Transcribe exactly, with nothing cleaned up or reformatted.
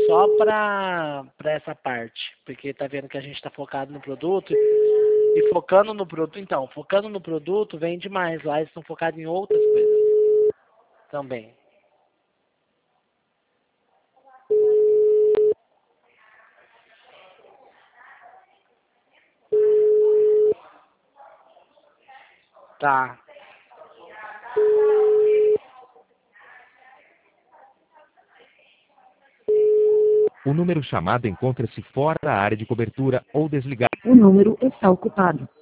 só para para essa parte, porque tá vendo que a gente está focado no produto e, e focando no produto. Então, focando no produto vende mais. Lá eles estão focados em outras coisas também. Tá. O número chamado encontra-se fora da área de cobertura ou desligado. O número está ocupado.